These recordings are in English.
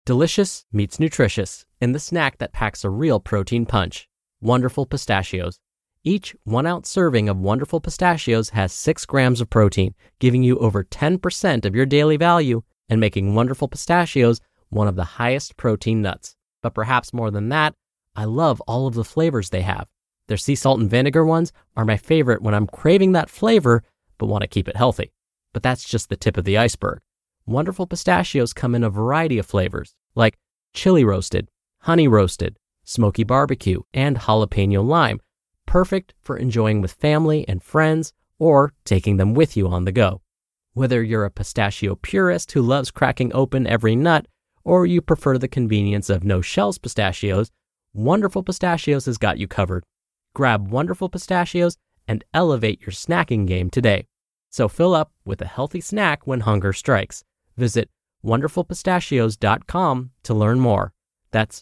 Delicious meets nutritious in the snack that packs a real protein punch. Wonderful Pistachios. Each 1-ounce serving of Wonderful Pistachios has 6 grams of protein, giving you over 10% of your daily value and making Wonderful Pistachios one of the highest protein nuts. But perhaps more than that, I love all of the flavors they have. Their sea salt and vinegar ones are my favorite when I'm craving that flavor but want to keep it healthy. But that's just the tip of the iceberg. Wonderful Pistachios come in a variety of flavors, like chili roasted, honey roasted, smoky barbecue, and jalapeno lime, perfect for enjoying with family and friends or taking them with you on the go. Whether you're a pistachio purist who loves cracking open every nut, or you prefer the convenience of no-shells pistachios, Wonderful Pistachios has got you covered. Grab Wonderful Pistachios and elevate your snacking game today. So fill up with a healthy snack when hunger strikes. Visit wonderfulpistachios.com to learn more. That's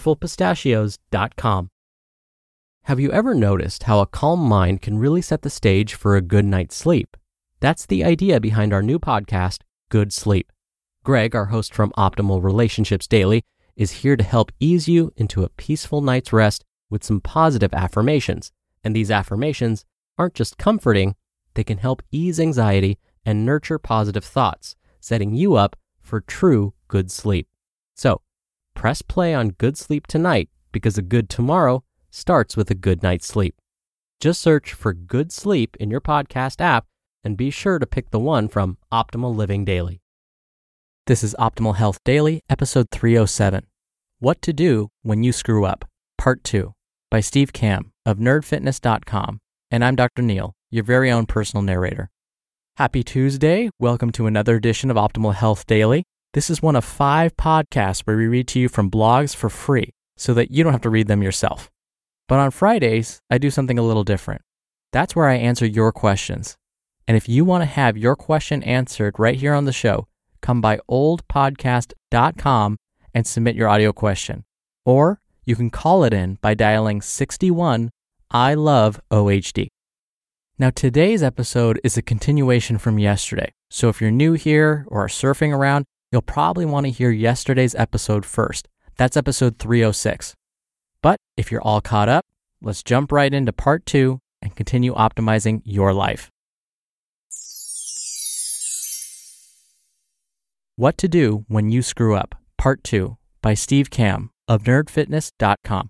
wonderfulpistachios.com. Have you ever noticed how a calm mind can really set the stage for a good night's sleep? That's the idea behind our new podcast, Good Sleep. Greg, our host from Optimal Relationships Daily, is here to help ease you into a peaceful night's rest with some positive affirmations. And these affirmations aren't just comforting, they can help ease anxiety and nurture positive thoughts, setting you up for true good sleep. So, press play on Good Sleep tonight because a good tomorrow starts with a good night's sleep. Just search for Good Sleep in your podcast app and be sure to pick the one from Optimal Living Daily. This is Optimal Health Daily, episode 307. What to Do When You Screw Up, Part 2, by Steve Kamb of nerdfitness.com. And I'm Dr. Neil, your very own personal narrator. Happy Tuesday. Welcome to another edition of Optimal Health Daily. This is one of 5 podcasts where we read to you from blogs for free so that you don't have to read them yourself. But on Fridays, I do something a little different. That's where I answer your questions. And if you want to have your question answered right here on the show, come by oldpodcast.com and submit your audio question. Or you can call it in by dialing 61 I love OHD. Now, today's episode is a continuation from yesterday. So if you're new here or are surfing around, you'll probably want to hear yesterday's episode first. That's episode 306. But if you're all caught up, let's jump right into part 2 and continue optimizing your life. What to Do When You Screw Up, Part 2, by Steve Kamb of nerdfitness.com.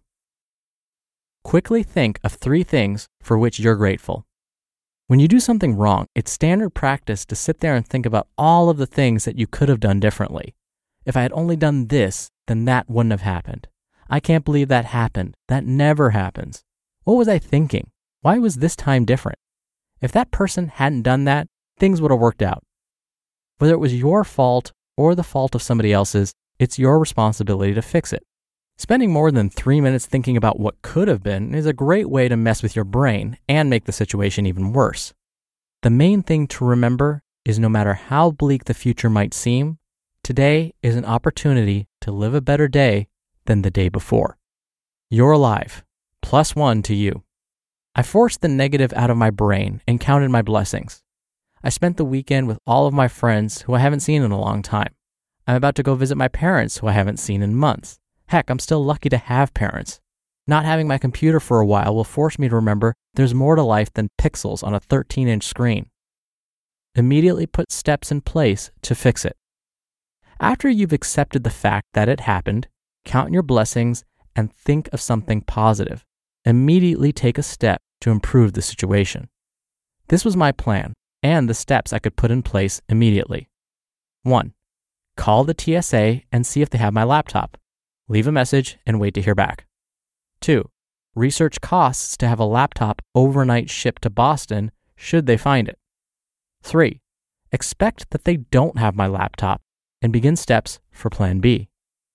Quickly think of 3 things for which you're grateful. When you do something wrong, it's standard practice to sit there and think about all of the things that you could have done differently. If I had only done this, then that wouldn't have happened. I can't believe that happened. That never happens. What was I thinking? Why was this time different? If that person hadn't done that, things would have worked out. Whether it was your fault or the fault of somebody else's, it's your responsibility to fix it. Spending more than 3 minutes thinking about what could have been is a great way to mess with your brain and make the situation even worse. The main thing to remember is no matter how bleak the future might seem, today is an opportunity to live a better day than the day before. You're alive, +1 to you. I forced the negative out of my brain and counted my blessings. I spent the weekend with all of my friends who I haven't seen in a long time. I'm about to go visit my parents who I haven't seen in months. Heck, I'm still lucky to have parents. Not having my computer for a while will force me to remember there's more to life than pixels on a 13-inch screen. Immediately put steps in place to fix it. After you've accepted the fact that it happened, count your blessings and think of something positive. Immediately take a step to improve the situation. This was my plan and the steps I could put in place immediately. 1. Call the TSA and see if they have my laptop. Leave a message and wait to hear back. 2. Research costs to have a laptop overnight shipped to Boston should they find it. 3. Expect that they don't have my laptop and begin steps for Plan B.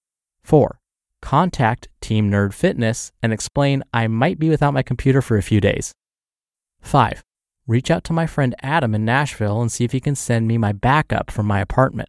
4. Contact Team Nerd Fitness and explain I might be without my computer for a few days. 5. Reach out to my friend Adam in Nashville and see if he can send me my backup from my apartment.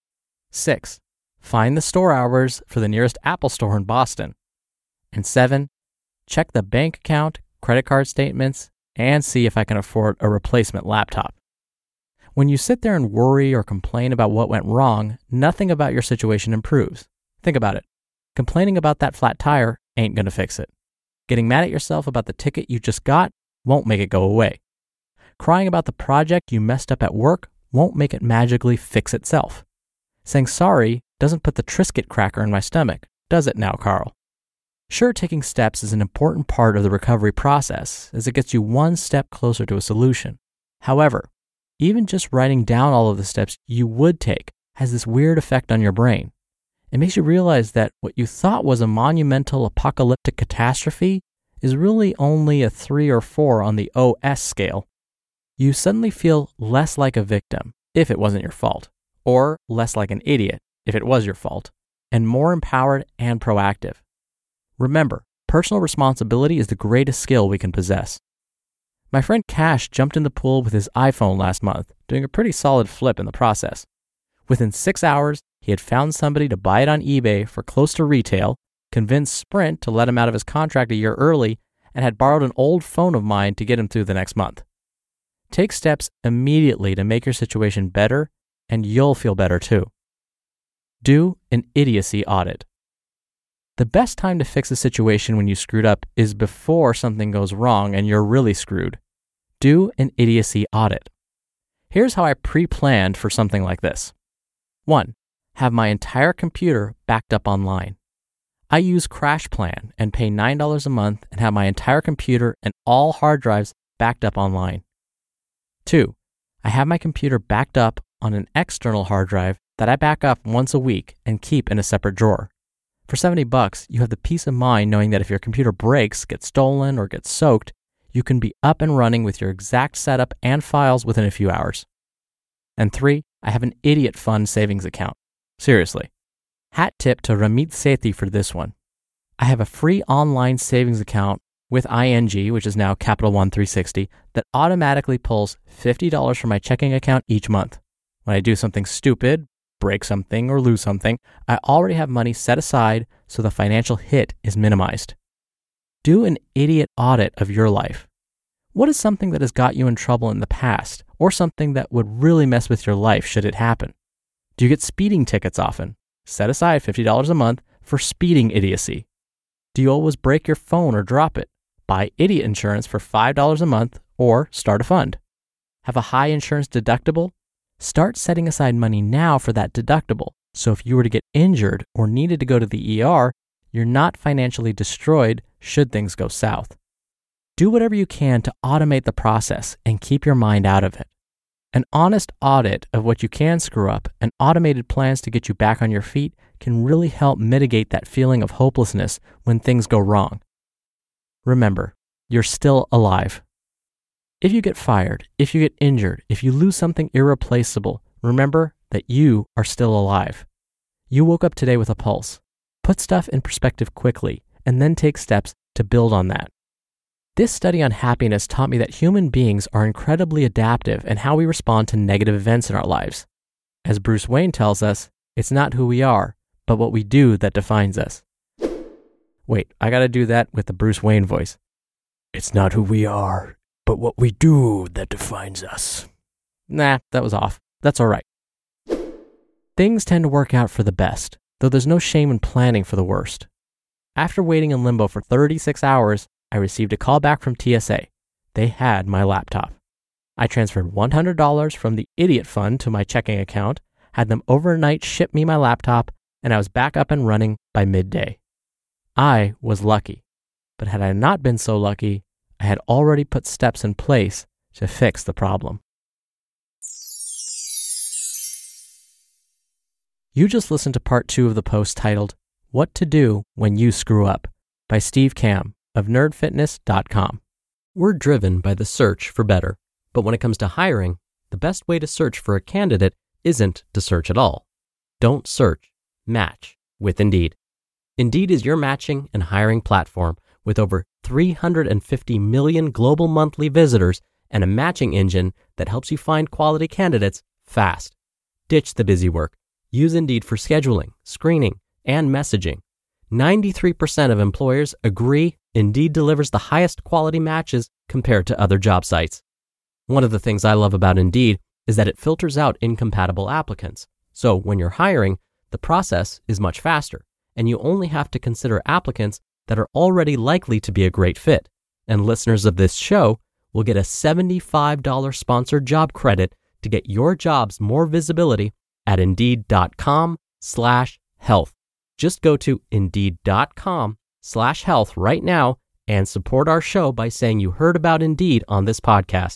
6. Find the store hours for the nearest Apple store in Boston. And 7. Check the bank account, credit card statements, and see if I can afford a replacement laptop. When you sit there and worry or complain about what went wrong, nothing about your situation improves. Think about it. Complaining about that flat tire ain't going to fix it. Getting mad at yourself about the ticket you just got won't make it go away. Crying about the project you messed up at work won't make it magically fix itself. Saying sorry doesn't put the Triscuit cracker in my stomach, does it now, Carl? Sure, taking steps is an important part of the recovery process as it gets you one step closer to a solution. However, even just writing down all of the steps you would take has this weird effect on your brain. It makes you realize that what you thought was a monumental apocalyptic catastrophe is really only a 3 or 4 on the OS scale. You suddenly feel less like a victim if it wasn't your fault, or less like an idiot if it was your fault, and more empowered and proactive. Remember, personal responsibility is the greatest skill we can possess. My friend Cash jumped in the pool with his iPhone last month, doing a pretty solid flip in the process. Within 6 hours, he had found somebody to buy it on eBay for close to retail, convinced Sprint to let him out of his contract a year early, and had borrowed an old phone of mine to get him through the next month. Take steps immediately to make your situation better, and you'll feel better too. Do an idiocy audit. The best time to fix a situation when you screwed up is before something goes wrong and you're really screwed. Do an idiocy audit. Here's how I pre-planned for something like this. 1. Have my entire computer backed up online. I use CrashPlan and pay $9 a month and have my entire computer and all hard drives backed up online. 2. I have my computer backed up on an external hard drive that I back up once a week and keep in a separate drawer. For $70, you have the peace of mind knowing that if your computer breaks, gets stolen, or gets soaked, you can be up and running with your exact setup and files within a few hours. And 3, I have an idiot fund savings account. Seriously. Hat tip to Ramit Sethi for this one. I have a free online savings account with ING, which is now Capital One 360, that automatically pulls $50 from my checking account each month. When I do something stupid, break something, or lose something, I already have money set aside so the financial hit is minimized. Do an idiot audit of your life. What is something that has got you in trouble in the past, or something that would really mess with your life should it happen? Do you get speeding tickets often? Set aside $50 a month for speeding idiocy. Do you always break your phone or drop it? Buy idiot insurance for $5 a month or start a fund. Have a high insurance deductible? Start setting aside money now for that deductible, so if you were to get injured or needed to go to the ER, you're not financially destroyed should things go south. Do whatever you can to automate the process and keep your mind out of it. An honest audit of what you can screw up and automated plans to get you back on your feet can really help mitigate that feeling of hopelessness when things go wrong. Remember, you're still alive. If you get fired, if you get injured, if you lose something irreplaceable, remember that you are still alive. You woke up today with a pulse. Put stuff in perspective quickly and then take steps to build on that. This study on happiness taught me that human beings are incredibly adaptive in how we respond to negative events in our lives. As Bruce Wayne tells us, it's not who we are, but what we do that defines us. Wait, I gotta do that with the Bruce Wayne voice. It's not who we are, but what we do that defines us. Nah, that was off. That's all right. Things tend to work out for the best, though there's no shame in planning for the worst. After waiting in limbo for 36 hours, I received a call back from TSA. They had my laptop. I transferred $100 from the idiot fund to my checking account, had them overnight ship me my laptop, and I was back up and running by midday. I was lucky, but had I not been so lucky, I had already put steps in place to fix the problem. You just listened to part 2 of the post titled, What to Do When You Screw Up by Steve Kamb of nerdfitness.com. We're driven by the search for better, but when it comes to hiring, the best way to search for a candidate isn't to search at all. Don't search, match with Indeed. Indeed is your matching and hiring platform with over 350 million global monthly visitors and a matching engine that helps you find quality candidates fast. Ditch the busy work. Use Indeed for scheduling, screening, and messaging. 93% of employers agree Indeed delivers the highest quality matches compared to other job sites. One of the things I love about Indeed is that it filters out incompatible applicants. So when you're hiring, the process is much faster. and you only have to consider applicants that are already likely to be a great fit. And listeners of this show will get a $75 sponsored job credit to get your jobs more visibility at Indeed.com/health. Just go to Indeed.com/health right now and support our show by saying you heard about Indeed on this podcast.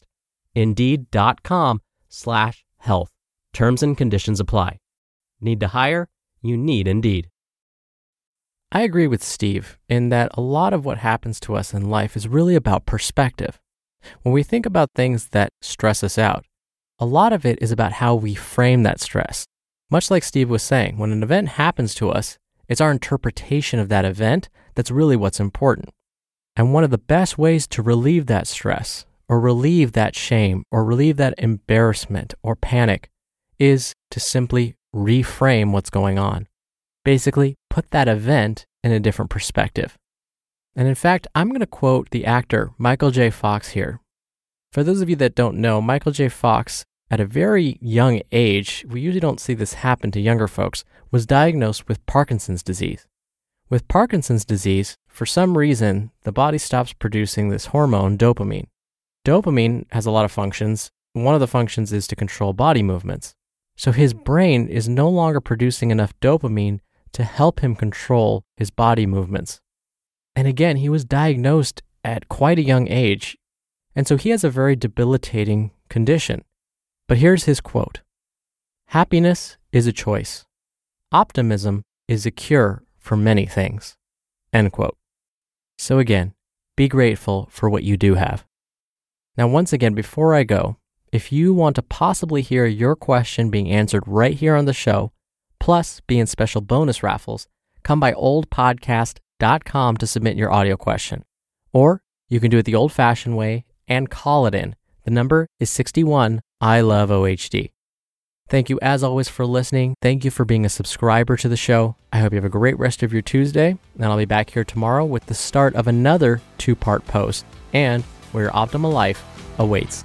Indeed.com/health. Terms and conditions apply. Need to hire? You need Indeed. I agree with Steve in that a lot of what happens to us in life is really about perspective. When we think about things that stress us out, a lot of it is about how we frame that stress. Much like Steve was saying, when an event happens to us, it's our interpretation of that event that's really what's important. And one of the best ways to relieve that stress, or relieve that shame, or relieve that embarrassment or panic is to simply reframe what's going on. Basically, put that event in a different perspective. And in fact, I'm going to quote the actor Michael J. Fox here. For those of you that don't know, Michael J. Fox, at a very young age, we usually don't see this happen to younger folks, was diagnosed with Parkinson's disease. With Parkinson's disease, for some reason, the body stops producing this hormone, dopamine. Dopamine has a lot of functions. One of the functions is to control body movements. So his brain is no longer producing enough dopamine to help him control his body movements. And again, he was diagnosed at quite a young age, and so he has a very debilitating condition. But here's his quote: "Happiness is a choice. Optimism is a cure for many things." End quote. So again, be grateful for what you do have. Now, once again, before I go, if you want to possibly hear your question being answered right here on the show, plus be in special bonus raffles, come by oldpodcast.com to submit your audio question. Or you can do it the old-fashioned way and call it in. The number is 61 I Love OHD. Thank you as always for listening. Thank you for being a subscriber to the show. I hope you have a great rest of your Tuesday, and I'll be back here tomorrow with the start of another 2-part post and where your optimal life awaits.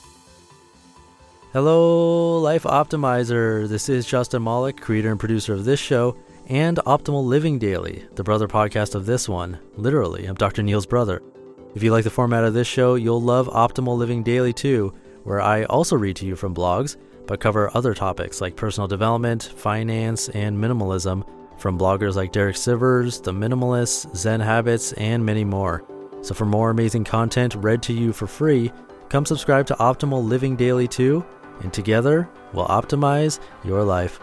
Hello, Life Optimizer. This is Justin Malik, creator and producer of this show and Optimal Living Daily, the brother podcast of this one. Literally, I'm Dr. Neil's brother. If you like the format of this show, you'll love Optimal Living Daily too, where I also read to you from blogs, but cover other topics like personal development, finance, and minimalism from bloggers like Derek Sivers, The Minimalists, Zen Habits, and many more. So for more amazing content read to you for free, come subscribe to Optimal Living Daily too, and together we'll optimize your life.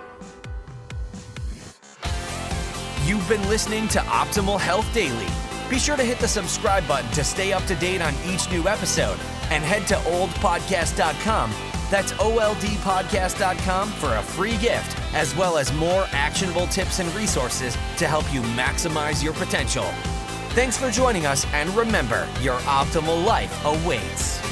You've been listening to Optimal Health Daily. Be sure to hit the subscribe button to stay up to date on each new episode, and head to oldpodcast.com. That's oldpodcast.com for a free gift, as well as more actionable tips and resources to help you maximize your potential. Thanks for joining us, and remember, your optimal life awaits.